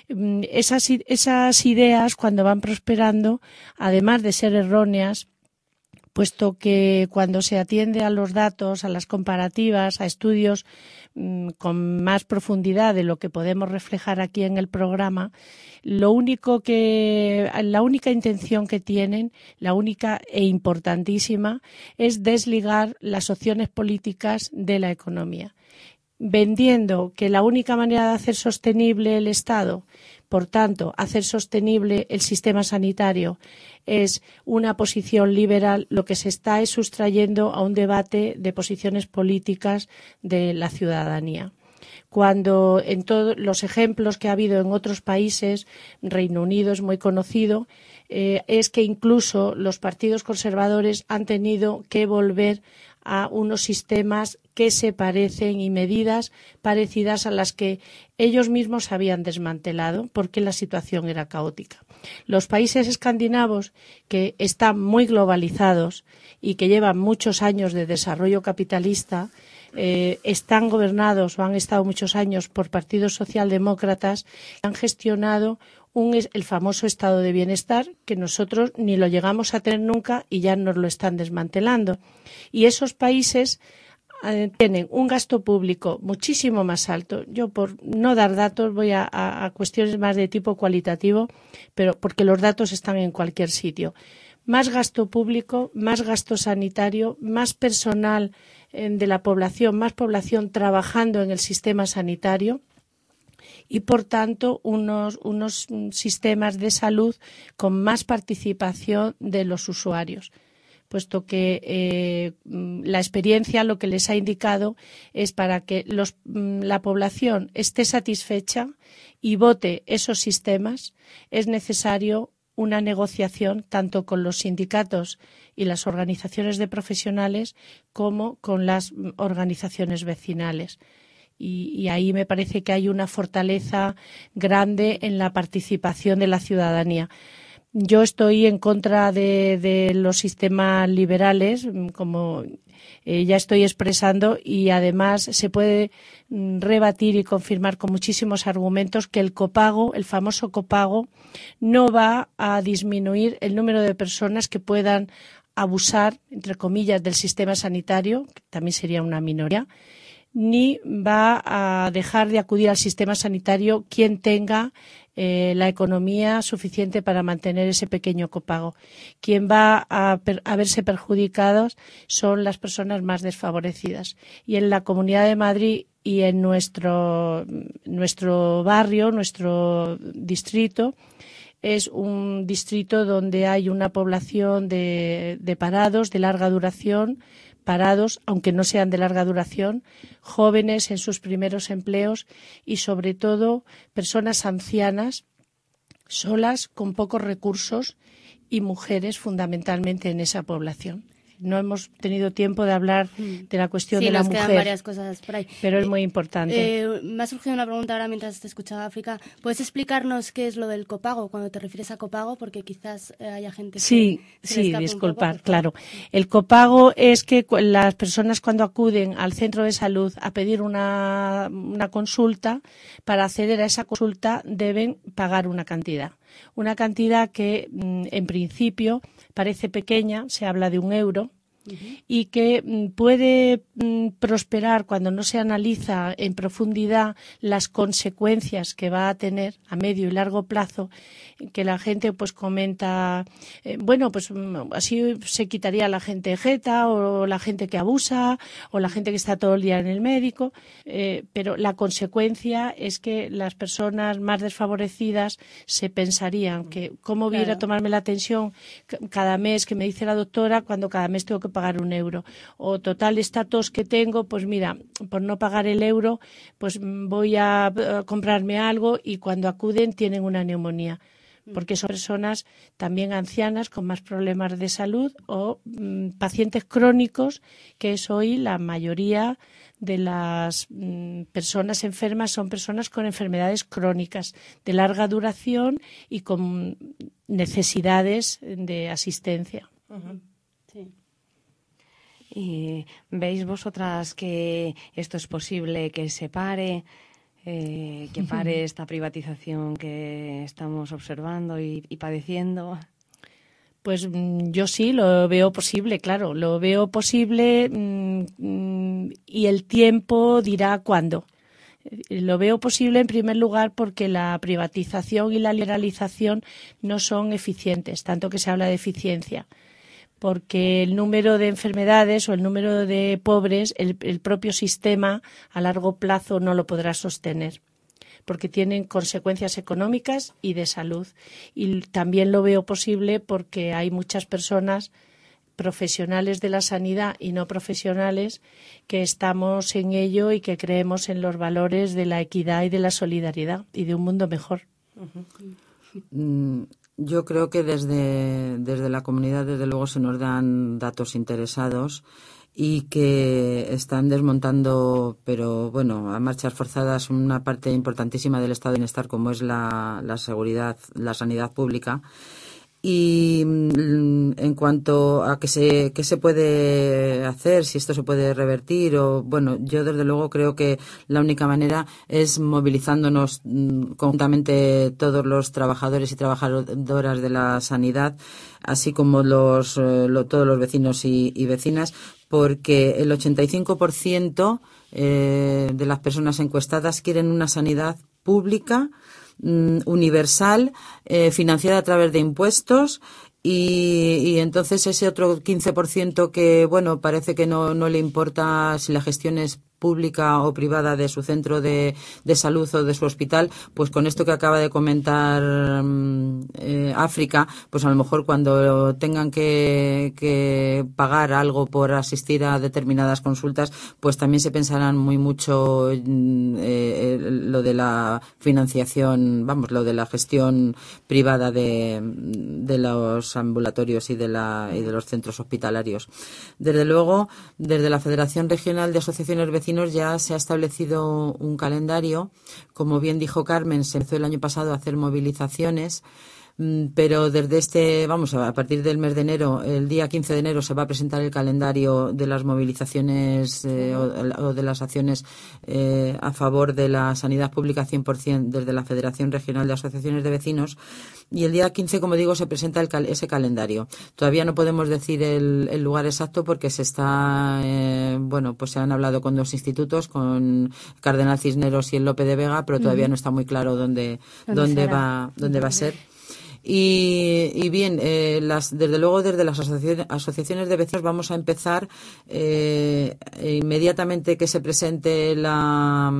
Esas, esas ideas, cuando van prosperando, además de ser erróneas, puesto que cuando se atiende a los datos, a las comparativas, a estudios mmm, con más profundidad de lo que podemos reflejar aquí en el programa, lo único que, la única intención que tienen, la única e importantísima, es desligar las opciones políticas de la economía, vendiendo que la única manera de hacer sostenible el Estado, por tanto, hacer sostenible el sistema sanitario, es una posición liberal. Lo que se está es sustrayendo a un debate de posiciones políticas de la ciudadanía. Cuando en todos los ejemplos que ha habido en otros países, Reino Unido es muy conocido, eh, es que incluso los partidos conservadores han tenido que volver a unos sistemas que se parecen y medidas parecidas a las que ellos mismos habían desmantelado porque la situación era caótica. Los países escandinavos, que están muy globalizados y que llevan muchos años de desarrollo capitalista, eh, están gobernados o han estado muchos años por partidos socialdemócratas, han gestionado un, el famoso estado de bienestar que nosotros ni lo llegamos a tener nunca y ya nos lo están desmantelando. Y esos países eh, tienen un gasto público muchísimo más alto. Yo, por no dar datos, voy a, a, a cuestiones más de tipo cualitativo, pero porque los datos están en cualquier sitio. Más gasto público, más gasto sanitario, más personal eh, de la población, más población trabajando en el sistema sanitario, y, por tanto, unos, unos sistemas de salud con más participación de los usuarios, puesto que eh, la experiencia lo que les ha indicado es para que los, la población esté satisfecha y vote esos sistemas, es necesario una negociación tanto con los sindicatos y las organizaciones de profesionales como con las organizaciones vecinales. Y, y ahí me parece que hay una fortaleza grande en la participación de la ciudadanía. Yo estoy en contra de, de los sistemas liberales, como eh, ya estoy expresando, y además se puede mm, rebatir y confirmar con muchísimos argumentos que el copago, el famoso copago, no va a disminuir el número de personas que puedan abusar, entre comillas, del sistema sanitario, que también sería una minoría, ni va a dejar de acudir al sistema sanitario quien tenga eh, la economía suficiente para mantener ese pequeño copago. Quien va a, per, a verse perjudicados son las personas más desfavorecidas. Y en la Comunidad de Madrid y en nuestro, nuestro barrio, nuestro distrito, es un distrito donde hay una población de, de parados de larga duración, parados, aunque no sean de larga duración, jóvenes en sus primeros empleos y, sobre todo, personas ancianas, solas, con pocos recursos, y mujeres fundamentalmente en esa población. No hemos tenido tiempo de hablar de la cuestión sí, de la nos mujer, quedan varias cosas por ahí. pero es muy importante. Eh, me ha surgido una pregunta ahora mientras te escuchaba, África. ¿Puedes explicarnos qué es lo del copago cuando te refieres a copago? Porque quizás eh, haya gente sí, que se sí, le disculpar, un poco, claro. El copago es que las personas cuando acuden al centro de salud a pedir una, una consulta, para acceder a esa consulta deben pagar una cantidad. Una cantidad que, en principio, parece pequeña, se habla de un euro, y que mm, puede mm, prosperar cuando no se analiza en profundidad las consecuencias que va a tener a medio y largo plazo, que la gente pues comenta, eh, bueno, pues mm, así se quitaría la gente jeta o la gente que abusa o la gente que está todo el día en el médico, eh, pero la consecuencia es que las personas más desfavorecidas se pensarían que cómo voy a ir a tomarme la tensión cada mes que me dice la doctora cuando cada mes tengo que pagar un euro, o total esta tos que tengo, pues mira, por no pagar el euro pues voy a, a comprarme algo, y cuando acuden tienen una neumonía, porque son personas también ancianas con más problemas de salud o mm, pacientes crónicos, que es hoy la mayoría de las mm, personas enfermas, son personas con enfermedades crónicas de larga duración y con necesidades de asistencia. Uh-huh. Sí. ¿Y veis vosotras que esto es posible que se pare, eh, que pare esta privatización que estamos observando y, y padeciendo? Pues yo sí lo veo posible, claro, lo veo posible mmm, y el tiempo dirá cuándo. Lo veo posible en primer lugar porque la privatización y la liberalización no son eficientes, tanto que se habla de eficiencia, porque el número de enfermedades o el número de pobres, el, el propio sistema a largo plazo no lo podrá sostener, porque tienen consecuencias económicas y de salud. Y también lo veo posible porque hay muchas personas profesionales de la sanidad y no profesionales que estamos en ello y que creemos en los valores de la equidad y de la solidaridad y de un mundo mejor. Uh-huh. Yo creo que desde, desde la comunidad, desde luego, se nos dan datos interesados y que están desmontando, pero bueno, a marchas forzadas, una parte importantísima del estado de bienestar, como es la, la seguridad, la sanidad pública. Y en cuanto a qué se, qué se puede hacer, si esto se puede revertir, o bueno, yo desde luego creo que la única manera es movilizándonos conjuntamente todos los trabajadores y trabajadoras de la sanidad, así como los, lo, todos los vecinos y, y vecinas, porque el ochenta y cinco por ciento eh, de las personas encuestadas quieren una sanidad pública, universal, eh, financiada a través de impuestos, y, y entonces ese otro quince por ciento que, bueno, parece que no, no le importa si la gestión es pública o privada de su centro de, de salud o de su hospital, pues con esto que acaba de comentar eh, África, pues a lo mejor cuando tengan que, que pagar algo por asistir a determinadas consultas, pues también se pensarán muy mucho eh, lo de la financiación, vamos, lo de la gestión privada de, de los ambulatorios y de, la, y de los centros hospitalarios. Desde luego, desde la Federación Regional de Asociaciones Vecinas ya se ha establecido un calendario. Como bien dijo Carmen, se empezó el año pasado a hacer movilizaciones, pero desde este, vamos, a partir del mes de enero, el día quince de enero se va a presentar el calendario de las movilizaciones eh, o, o de las acciones eh, a favor de la sanidad pública cien por ciento desde la Federación Regional de Asociaciones de Vecinos, y el día quince, como digo, se presenta el cal- ese calendario. Todavía no podemos decir el, el lugar exacto porque se está, eh, bueno, pues se han hablado con dos institutos, con Cardenal Cisneros y el Lope de Vega, pero todavía uh-huh. no está muy claro dónde, dónde, dónde va, dónde va a ser. Y, y bien, eh, las, desde luego desde las asociaciones, asociaciones de vecinos vamos a empezar eh, inmediatamente que se presente la,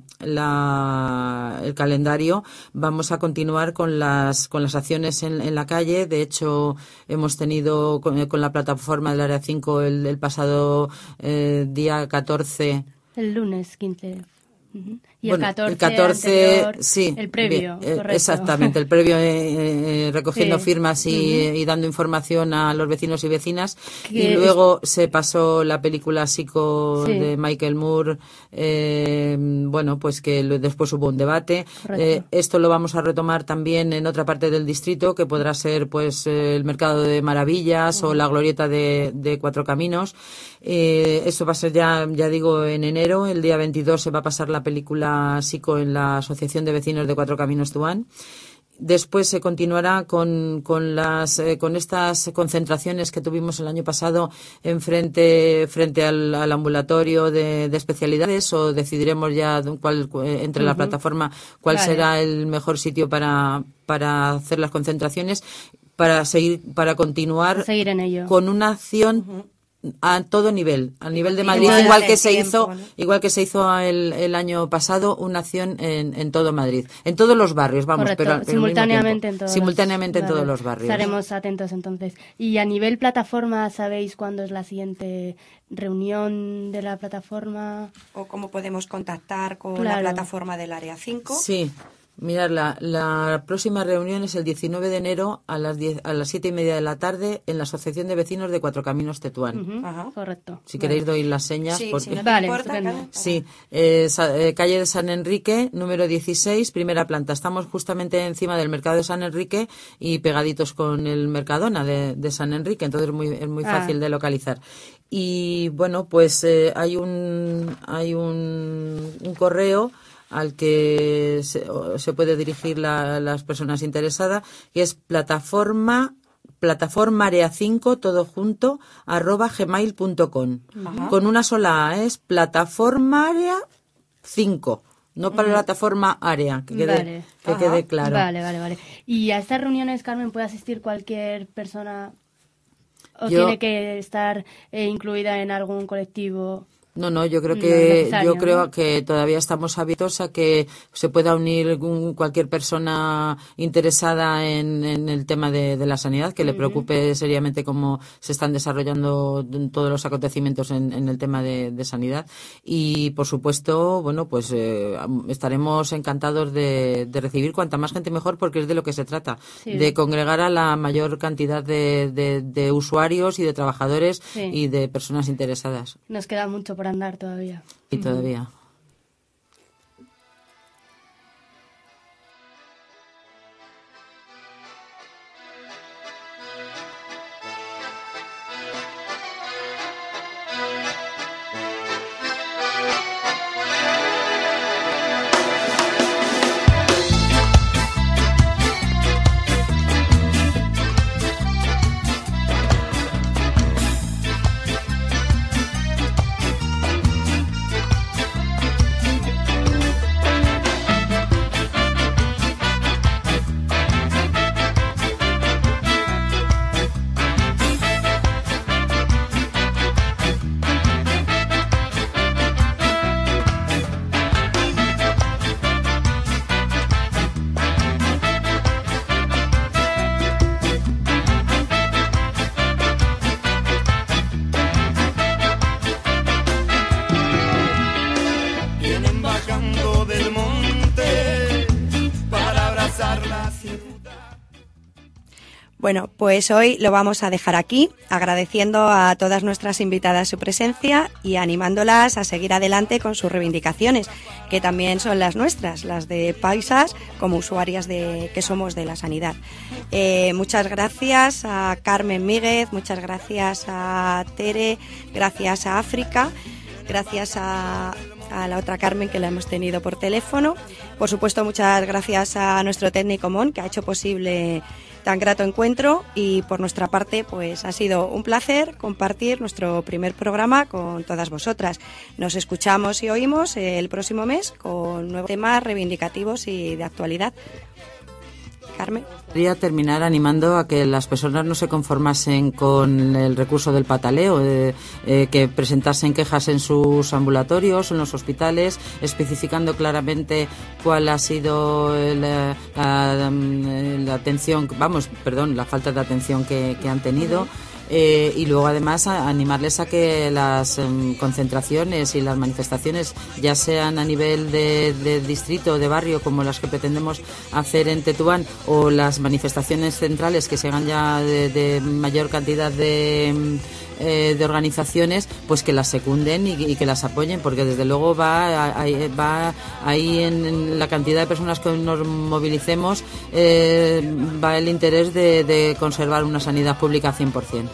la, el calendario. Vamos a continuar con las, con las acciones en, en la calle. De hecho, hemos tenido con, con la plataforma del Área cinco el, el pasado eh, día catorce. El lunes quince. Uh-huh. Y bueno, el catorce, el catorce anterior, sí, el previo, bien, correcto. Exactamente, el previo eh, eh, recogiendo sí. firmas y, uh-huh. y dando información a los vecinos y vecinas. Que y luego es... se pasó la película Psico sí. de Michael Moore, eh, bueno, pues que después hubo un debate. Eh, esto lo vamos a retomar también en otra parte del distrito, que podrá ser pues el Mercado de Maravillas uh-huh. o la Glorieta de, de Cuatro Caminos. Eh, esto va a ser ya, ya digo, en enero. El día veintidós se va a pasar la película Psico en la Asociación de Vecinos de Cuatro Caminos Tuán. Después se continuará con, con las eh, con estas concentraciones que tuvimos el año pasado en frente frente al, al ambulatorio de, de especialidades, o decidiremos ya cuál, entre uh-huh. la plataforma cuál vale. será el mejor sitio para para hacer las concentraciones, para seguir para continuar seguir en ello. Con una acción uh-huh. a todo nivel, a nivel de Madrid, igual que se hizo, igual que se hizo el, el año pasado, una acción en, en todo Madrid, en todos los barrios, vamos, Correcto. pero, pero simultáneamente en todos simultáneamente los, en todos vale. los barrios. Estaremos atentos entonces. Y a nivel plataforma, ¿sabéis cuándo es la siguiente reunión de la plataforma? ¿O cómo podemos contactar con claro. la plataforma del Área cinco? Sí. Mirad, la, la próxima reunión es el diecinueve de enero a las diez, a las siete y media de la tarde en la Asociación de Vecinos de Cuatro Caminos Tetuán. Uh-huh. Ajá. Correcto. Si vale. queréis doy las señas. Sí, porque... si no te vale, importa, claro. Sí, eh, eh, calle de San Enrique, número dieciséis, primera planta. Estamos justamente encima del mercado de San Enrique y pegaditos con el Mercadona de, de San Enrique, entonces es muy, es muy ah. fácil de localizar. Y bueno, pues eh, hay un hay un, un correo al que se, se puede dirigir la, las personas interesadas, que es plataforma plataforma área cinco todo junto arroba gmail punto com. Ajá. Con una sola A, es plataforma área cinco, no para uh-huh. plataforma área, que quede, vale. que quede claro. Vale, vale, vale. ¿Y a estas reuniones, Carmen, puede asistir cualquier persona o Yo, tiene que estar eh, incluida en algún colectivo? No, no, yo creo que no yo creo ¿no? que todavía estamos abiertos a que se pueda unir un, cualquier persona interesada en, en el tema de, de la sanidad, que uh-huh. le preocupe seriamente cómo se están desarrollando todos los acontecimientos en, en el tema de, de sanidad. Y, por supuesto, bueno, pues eh, estaremos encantados de, de recibir cuanta más gente mejor, porque es de lo que se trata, sí. de congregar a la mayor cantidad de, de, de usuarios y de trabajadores sí. y de personas interesadas. Nos queda mucho por andar todavía. Y todavía. Bueno, pues hoy lo vamos a dejar aquí, agradeciendo a todas nuestras invitadas su presencia y animándolas a seguir adelante con sus reivindicaciones, que también son las nuestras, las de paisas, como usuarias de que somos de la sanidad. Eh, muchas gracias a Carmen Míguez, muchas gracias a Tere, gracias a África, gracias a... a la otra Carmen, que la hemos tenido por teléfono. Por supuesto, muchas gracias a nuestro técnico Mon, que ha hecho posible tan grato encuentro, y por nuestra parte pues ha sido un placer compartir nuestro primer programa con todas vosotras. Nos escuchamos y oímos el próximo mes con nuevos temas reivindicativos y de actualidad. Carmen. Quería terminar animando a que las personas no se conformasen con el recurso del pataleo, eh, eh, que presentasen quejas en sus ambulatorios, en los hospitales, especificando claramente cuál ha sido la, la, la atención, vamos, perdón, la falta de atención que, que han tenido. Eh, y luego además a animarles a que las um, concentraciones y las manifestaciones, ya sean a nivel de, de distrito o de barrio, como las que pretendemos hacer en Tetuán, o las manifestaciones centrales que se hagan ya de, de mayor cantidad de eh, de organizaciones, pues que las secunden y, y que las apoyen, porque desde luego va, va ahí en, en la cantidad de personas que nos movilicemos, eh, va el interés de, de conservar una sanidad pública cien por ciento.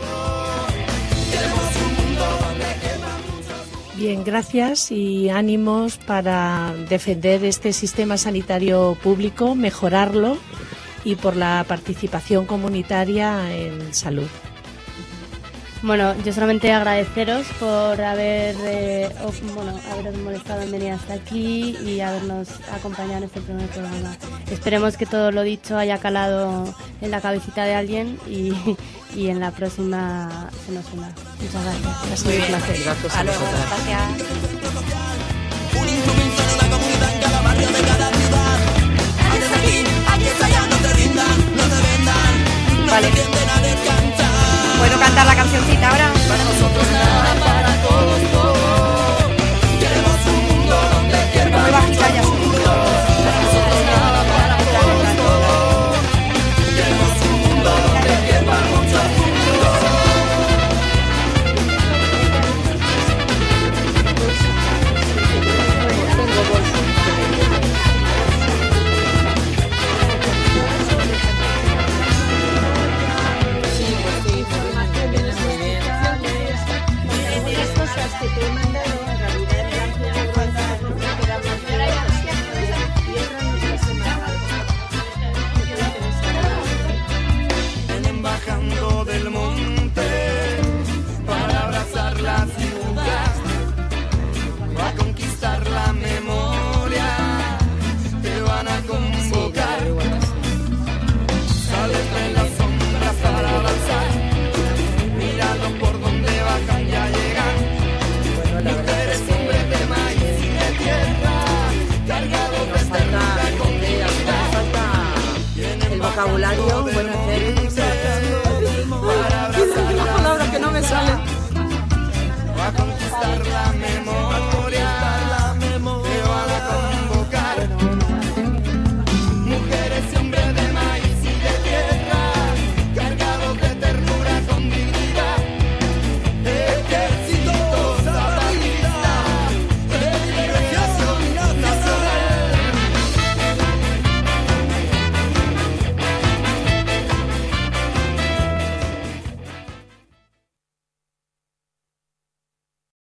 Bien, gracias y ánimos para defender este sistema sanitario público, mejorarlo y por la participación comunitaria en salud. Bueno, yo solamente agradeceros por haber, eh, o, bueno, haberos molestado en venir hasta aquí y habernos acompañado en este primer programa. Esperemos que todo lo dicho haya calado en la cabecita de alguien y, y en la próxima se nos una. Muchas gracias. Ha sido un placer. Gracias a Hasta luego. vosotras. Gracias. Un instrumento en una comunidad en cada barrio de cada ciudad. Aquí está aquí, aquí está allá, no te rindan, no te vendan, no Vale. te tienden a descansar. ¿Puedo cantar la cancioncita ahora? Para nosotros nada, para todos todo. Queremos un mundo donde hierva Muy bajita ya. para nosotros nada, para todos todo. Queremos un mundo donde hierva mucho futuro. Vienen bajando del monte para abrazar la ciudad, a conquistar la memoria, te van a convocar. Sales de las sombras para avanzar, míralo por donde bajan ya llegan. Mujeres, hombres de maíz y de tierra, cargados de ternura con vida. El vocabulario